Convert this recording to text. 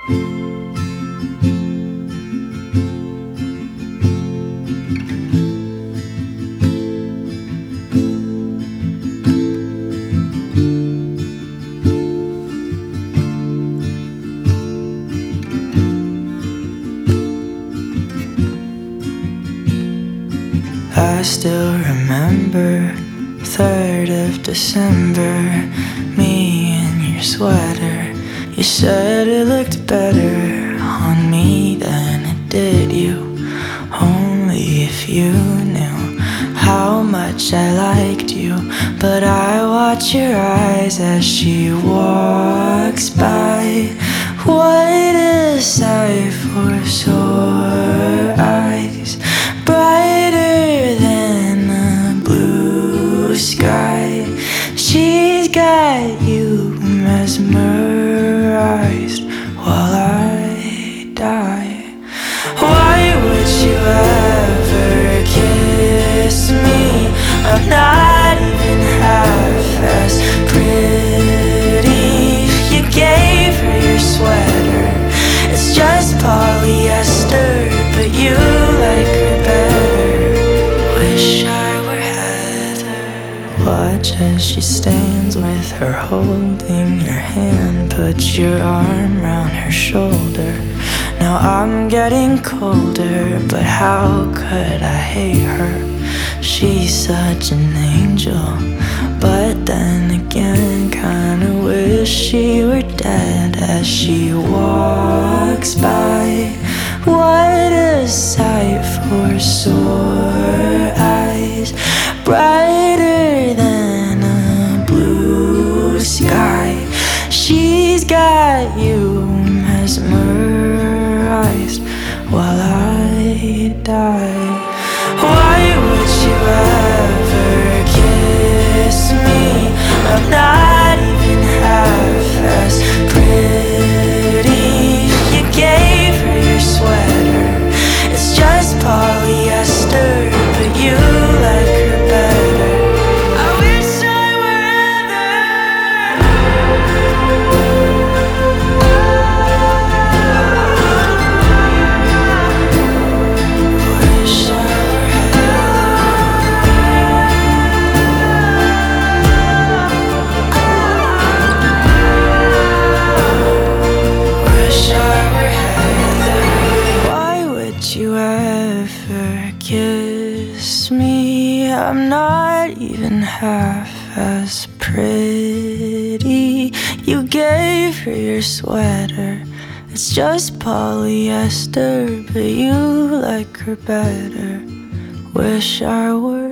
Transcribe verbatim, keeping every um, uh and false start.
I still remember third of December, me in your sweater. You said it looked better on me than it did you. Only if you knew how much I liked you. But I watch your eyes as she walks by. What a sight for sore eyes, brighter than a blue sky. She's got you mesmerized while I die. Why would you ever kiss me? I'm not even half as pretty. You gave her your sweater, it's just polyester, but you like her better. Wish I were Heather. Watch as she stands with her holding your hand. Put your arm round her shoulder. Now I'm getting colder, but how could I hate her? She's such an angel, but then again kinda wish she were dead as she walks by. What a sight for sore eyes, brighter than a blue sky. She's got you mesmerized while I die. Why would you ever kiss me? I'm not even half as pretty. You gave her your sweater, it's just polyester, but you like her better. I wish I were Heather. Wish I were Wish I were Heather. Why would you ever kiss me? I'm not even half as pretty. You gave her your sweater, it's just polyester, but you like her better. Wish I were